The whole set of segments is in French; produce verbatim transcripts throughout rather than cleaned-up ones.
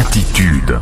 Attitude.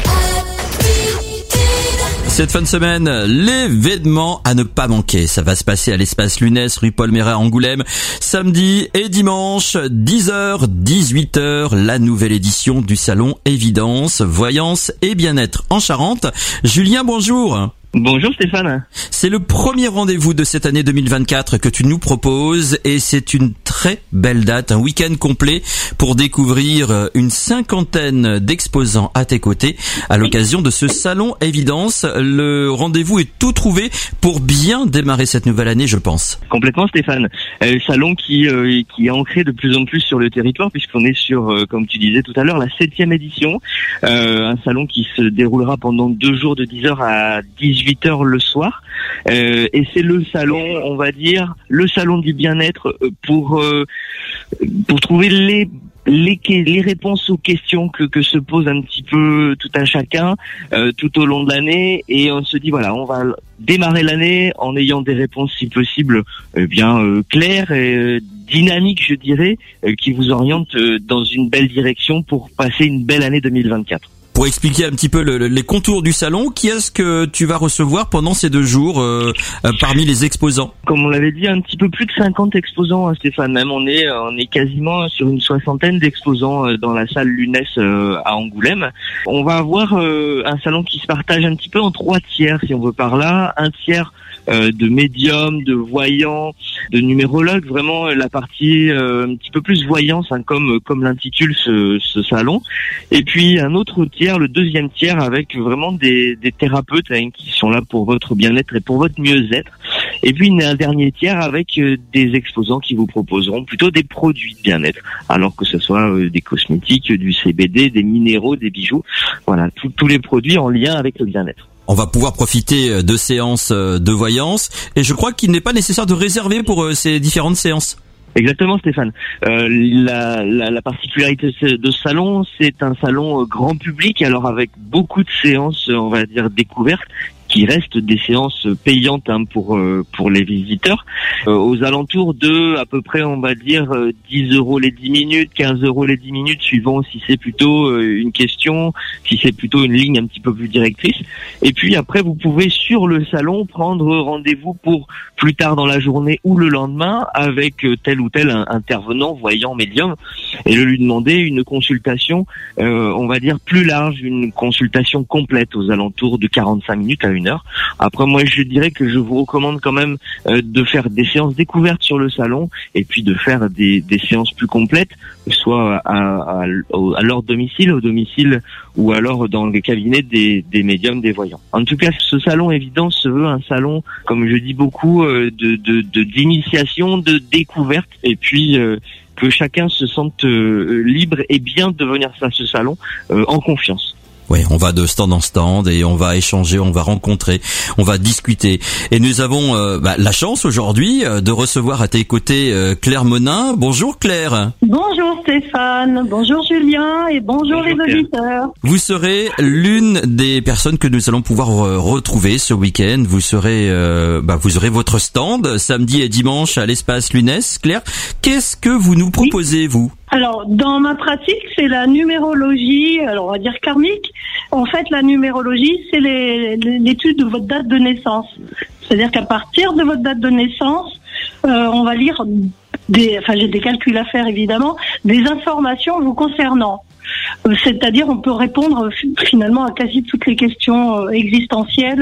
Cette fin de semaine, l'événement à ne pas manquer. Ça va se passer à l'espace Lunès, rue Paul Méret à Angoulême, samedi et dimanche, dix heures, dix-huit heures, la nouvelle édition du salon Évidence, Voyance et Bien-être en Charente. Julien, bonjour. Bonjour Stéphane. C'est le premier rendez-vous de cette année deux mille vingt-quatre que tu nous proposes et c'est une très belle date, un week-end complet pour découvrir une cinquantaine d'exposants à tes côtés à l'occasion de ce salon Évidence. Le rendez-vous est tout trouvé pour bien démarrer cette nouvelle année, je pense. Complètement Stéphane. Euh, salon qui euh, qui est ancré de plus en plus sur le territoire puisqu'on est sur, euh, comme tu disais tout à l'heure, la septième édition. Euh, un salon qui se déroulera pendant deux jours de dix heures à dix-huit heures le soir, euh, et c'est le salon, on va dire, le salon du bien-être pour euh, pour trouver les les les réponses aux questions que que se pose un petit peu tout un chacun euh, tout au long de l'année, et on se dit voilà, on va démarrer l'année en ayant des réponses si possible euh, bien euh, claires et euh, dynamiques, je dirais, euh, qui vous orientent euh, dans une belle direction pour passer une belle année deux mille vingt-quatre. Pour expliquer un petit peu le, le, les contours du salon, qui est-ce que tu vas recevoir pendant ces deux jours euh, euh, parmi les exposants? Comme on l'avait dit, un petit peu plus de cinquante exposants, hein, Stéphane. Même on est on est quasiment sur une soixantaine d'exposants euh, dans la salle Lunès euh, à Angoulême. On va avoir euh, un salon qui se partage un petit peu en trois tiers, si on veut par là. Un tiers euh, de médiums, de voyants, de numérologues, vraiment la partie euh, un petit peu plus voyance, hein, comme comme l'intitule ce, ce salon. Et puis un autre tiers, le deuxième tiers, avec vraiment des, des thérapeutes hein, qui sont là pour votre bien-être et pour votre mieux-être. Et puis un dernier tiers avec euh, des exposants qui vous proposeront plutôt des produits de bien-être, alors que ce soit euh, des cosmétiques, du C B D, des minéraux, des bijoux, voilà, tous les produits en lien avec le bien-être. On va pouvoir profiter de séances de voyance et je crois qu'il n'est pas nécessaire de réserver pour ces différentes séances. Exactement Stéphane. Euh, la, la, la particularité de ce salon, c'est un salon grand public, alors avec beaucoup de séances, on va dire, découvertes, qui restent des séances payantes hein, pour euh, pour les visiteurs, euh, aux alentours de à peu près, on va dire, euh, dix euros les dix minutes, quinze euros les dix minutes, suivant si c'est plutôt euh, une question, si c'est plutôt une ligne un petit peu plus directrice. Et puis après, vous pouvez sur le salon prendre rendez-vous pour plus tard dans la journée ou le lendemain avec euh, tel ou tel intervenant, voyant, médium, et de lui demander une consultation, euh, on va dire, plus large, une consultation complète aux alentours de quarante-cinq minutes à une heure. Après, moi, je dirais que je vous recommande quand même euh, de faire des séances découvertes sur le salon et puis de faire des, des séances plus complètes, soit à, à, à leur domicile, au domicile ou alors dans les cabinets des, des médiums, des voyants. En tout cas, ce salon Évidence se veut un salon, comme je dis beaucoup, euh, de, de, de d'initiation, de découverte, et puis euh, que chacun se sente euh, libre et bien de venir à ce salon euh, en confiance. Oui, on va de stand en stand et on va échanger, on va rencontrer, on va discuter. Et nous avons euh, bah, la chance aujourd'hui euh, de recevoir à tes côtés euh, Claire Monin. Bonjour Claire. Bonjour Stéphane, bonjour Julien et bonjour, bonjour les auditeurs. Vous serez l'une des personnes que nous allons pouvoir euh, retrouver ce week-end. Vous serez, euh, bah, vous aurez votre stand samedi et dimanche à l'espace Lunès. Claire, qu'est-ce que vous nous proposez, oui. vous Alors, dans ma pratique, c'est la numérologie, alors on va dire karmique. En fait, la numérologie, c'est les, l'étude de votre date de naissance. C'est-à-dire qu'à partir de votre date de naissance, euh, on va lire des, enfin j'ai des calculs à faire évidemment, des informations vous concernant. Euh, c'est-à-dire, on peut répondre finalement à quasi toutes les questions euh, existentielles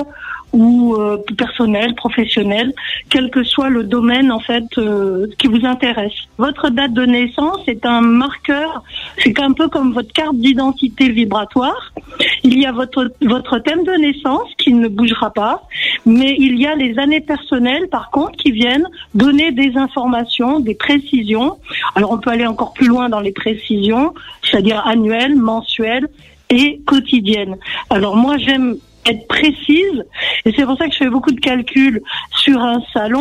ou euh, personnel, professionnel, quel que soit le domaine en fait euh, qui vous intéresse. Votre date de naissance est un marqueur, c'est un peu comme votre carte d'identité vibratoire. Il y a votre votre thème de naissance qui ne bougera pas, mais il y a les années personnelles par contre qui viennent donner des informations, des précisions. Alors on peut aller encore plus loin dans les précisions, c'est-à-dire annuelles, mensuelles et quotidiennes. Alors moi j'aime être précise, et c'est pour ça que je fais beaucoup de calculs sur un salon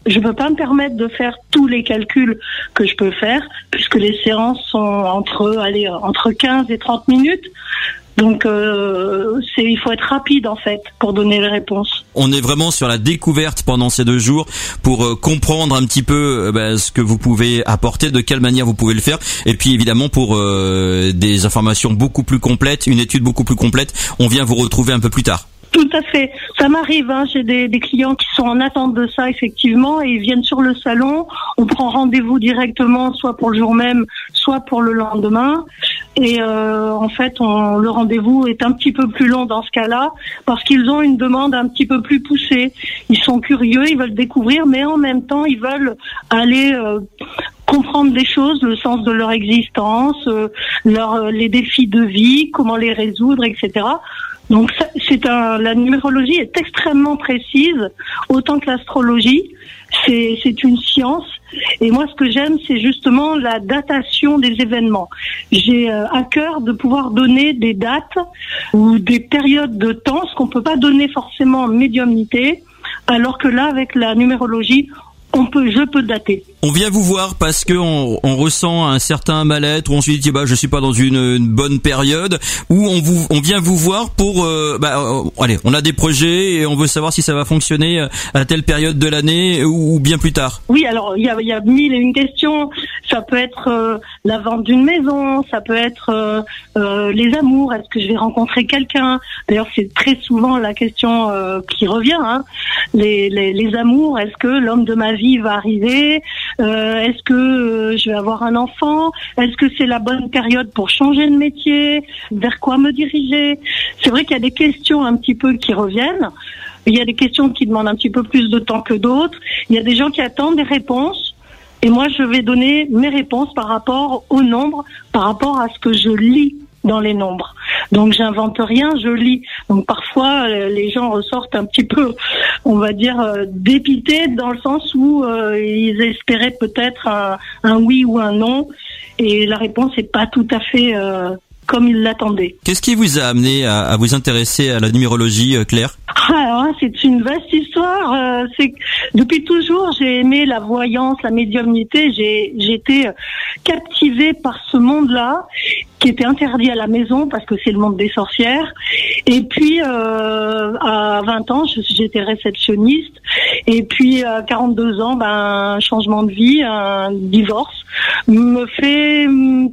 Je peux pas me permettre de faire tous les calculs que je peux faire, puisque les séances sont entre, allez, entre quinze et trente minutes. Donc, euh, c'est, il faut être rapide en fait pour donner les réponses. On est vraiment sur la découverte pendant ces deux jours pour euh, comprendre un petit peu euh, bah, ce que vous pouvez apporter, de quelle manière vous pouvez le faire, et puis évidemment pour euh, des informations beaucoup plus complètes, une étude beaucoup plus complète, on vient vous retrouver un peu plus tard. Tout à fait. Ça m'arrive, hein. J'ai des, des clients qui sont en attente de ça, effectivement, et ils viennent sur le salon. On prend rendez-vous directement, soit pour le jour même, soit pour le lendemain. Et euh, en fait, on, le rendez-vous est un petit peu plus long dans ce cas-là, parce qu'ils ont une demande un petit peu plus poussée. Ils sont curieux, ils veulent découvrir, mais en même temps, ils veulent aller euh, comprendre des choses, le sens de leur existence, euh, leur, les défis de vie, comment les résoudre, et cetera. Donc c'est un, la numérologie est extrêmement précise, autant que l'astrologie. C'est, c'est une science. Et moi, ce que j'aime, c'est justement la datation des événements. J'ai euh, à cœur de pouvoir donner des dates ou des périodes de temps, ce qu'on peut pas donner forcément en médiumnité, alors que là, avec la numérologie, on peut, je peux dater. On vient vous voir parce que on, on ressent un certain mal-être, ou on se dit bah je suis pas dans une, une bonne période, ou on vous on vient vous voir pour euh, bah euh, allez, on a des projets et on veut savoir si ça va fonctionner à telle période de l'année ou, ou bien plus tard. Oui, alors il y a il y a mille et une questions. Ça peut être euh, la vente d'une maison, ça peut être euh, euh, les amours. Est-ce que je vais rencontrer quelqu'un? D'ailleurs, c'est très souvent la question euh, qui revient. Hein. Les, les les amours. Est-ce que l'homme de ma vie va arriver? Euh, est-ce que euh, je vais avoir un enfant? Est-ce que c'est la bonne période pour changer de métier? Vers quoi me diriger? C'est vrai qu'il y a des questions un petit peu qui reviennent. Il y a des questions qui demandent un petit peu plus de temps que d'autres. Il y a des gens qui attendent des réponses. Et moi, je vais donner mes réponses par rapport au nombre, par rapport à ce que je lis dans les nombres. Donc j'invente rien, je lis. Donc parfois les gens ressortent un petit peu, on va dire, euh, dépités dans le sens où euh, ils espéraient peut-être un, un oui ou un non, et la réponse n'est pas tout à fait euh, comme ils l'attendaient. Qu'est-ce qui vous a amené à, à vous intéresser à la numérologie, Claire? Alors, c'est une vaste histoire. Euh, c'est que depuis toujours, j'ai aimé la voyance, la médiumnité. J'ai, j'ai été captivée par ce monde-là, qui était interdit à la maison parce que c'est le monde des sorcières. Et puis, euh, à vingt ans, j'étais réceptionniste. Et puis, à quarante-deux ans, ben, un changement de vie, un divorce, me fait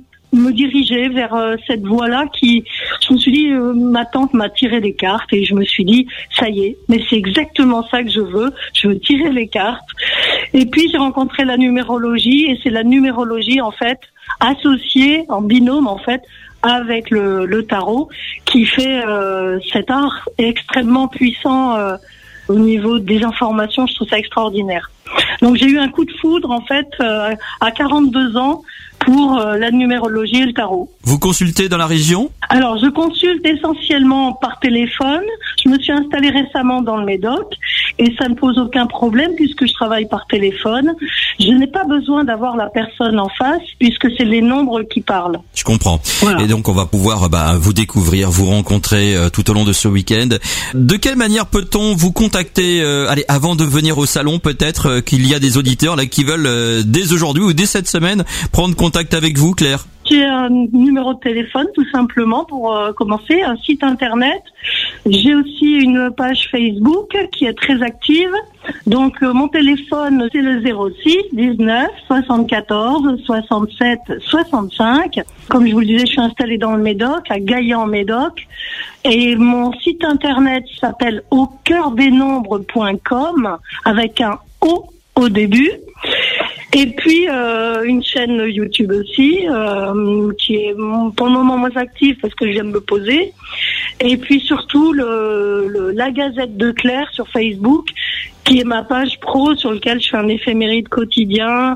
me diriger vers euh, cette voie-là qui, je me suis dit, euh, ma tante m'a tiré des cartes et je me suis dit, ça y est, mais c'est exactement ça que je veux, je veux tirer les cartes. Et puis j'ai rencontré la numérologie et c'est la numérologie en fait associée en binôme en fait avec le, le tarot qui fait euh, cet art extrêmement puissant euh, au niveau des informations. Je trouve ça extraordinaire. Donc j'ai eu un coup de foudre en fait euh, à quarante-deux ans pour euh, la numérologie et le tarot. Vous consultez dans la région? Alors je consulte essentiellement par téléphone. Je me suis installée récemment dans le Médoc et ça ne pose aucun problème puisque je travaille par téléphone. Je n'ai pas besoin d'avoir la personne en face puisque c'est les nombres qui parlent. Je comprends. Voilà. Et donc on va pouvoir bah, vous découvrir, vous rencontrer euh, tout au long de ce week-end. De quelle manière peut-on vous contacter euh, allez, avant de venir au salon, peut-être euh, qu'il y a des auditeurs là qui veulent euh, dès aujourd'hui ou dès cette semaine prendre contact avec vous, Claire? J'ai un numéro de téléphone tout simplement pour euh, commencer, un site internet. J'ai aussi une page Facebook qui est très active. Donc euh, mon téléphone c'est le zéro six dix-neuf soixante-quatorze soixante-sept soixante-cinq. Comme je vous le disais, je suis installée dans le Médoc, à Gaillan-Médoc. Et mon site internet s'appelle au cœur des nombres point com avec un O au début. Et puis euh, une chaîne YouTube aussi euh, qui est pour le moment moins active parce que j'aime me poser. Et puis surtout le, le la Gazette de Claire sur Facebook qui est ma page pro sur laquelle je fais un éphéméride quotidien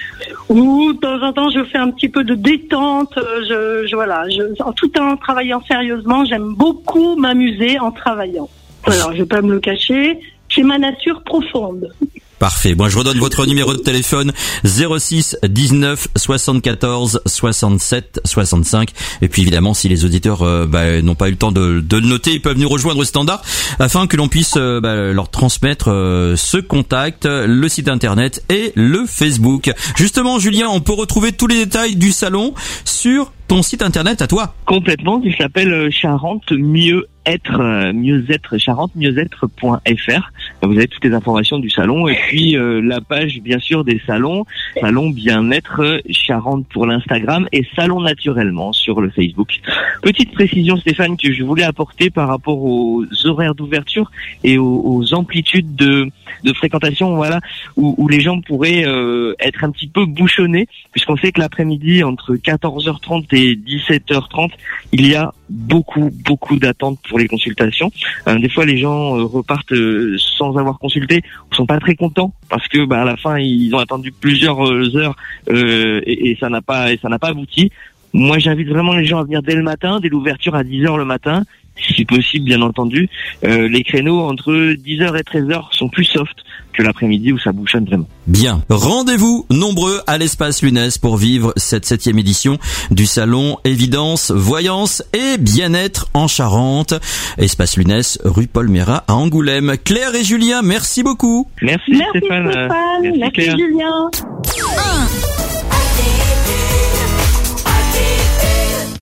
où de temps en temps je fais un petit peu de détente. Je, je voilà, je, tout en travaillant sérieusement, j'aime beaucoup m'amuser en travaillant. Alors je vais pas me le cacher, c'est ma nature profonde. Parfait. Bon, je redonne votre numéro de téléphone zéro six dix-neuf soixante-quatorze soixante-sept soixante-cinq. Et puis évidemment, si les auditeurs euh, bah, n'ont pas eu le temps de, de le noter, ils peuvent nous rejoindre au standard afin que l'on puisse euh, bah, leur transmettre euh, ce contact, le site internet et le Facebook. Justement, Julien, on peut retrouver tous les détails du salon sur ton site internet à toi. Complètement, il s'appelle Charente Mieux être, mieux être, charente mieux être point f r. Vous avez toutes les informations du salon et puis euh, la page bien sûr des salons, salon bien-être Charente pour l'Instagram et salon naturellement sur le Facebook. Petite précision Stéphane que je voulais apporter par rapport aux horaires d'ouverture et aux, aux amplitudes de, de fréquentation, voilà, où, où les gens pourraient euh, être un petit peu bouchonnés, puisqu'on sait que l'après-midi entre quatorze heures trente et dix-sept heures trente, il y a beaucoup beaucoup d'attentes pour les consultations. Euh, des fois, les gens euh, repartent euh, sans avoir consulté, ou sont pas très contents parce que, bah, à la fin, ils ont attendu plusieurs euh, heures euh, et, et ça n'a pas et ça n'a pas abouti. Moi, j'invite vraiment les gens à venir dès le matin, dès l'ouverture à dix heures le matin, si possible, bien entendu. Euh, les créneaux entre dix heures et treize heures sont plus soft que l'après-midi où ça bouchonne vraiment. Bien. Rendez-vous nombreux à l'espace Lunès pour vivre cette septième édition du salon Évidence, Voyance et Bien-être en Charente. Espace Lunès, rue Paul Mérat à Angoulême. Claire et Julien, merci beaucoup. Merci, Merci Stéphane. Stéphane, Merci, merci Claire. Julien.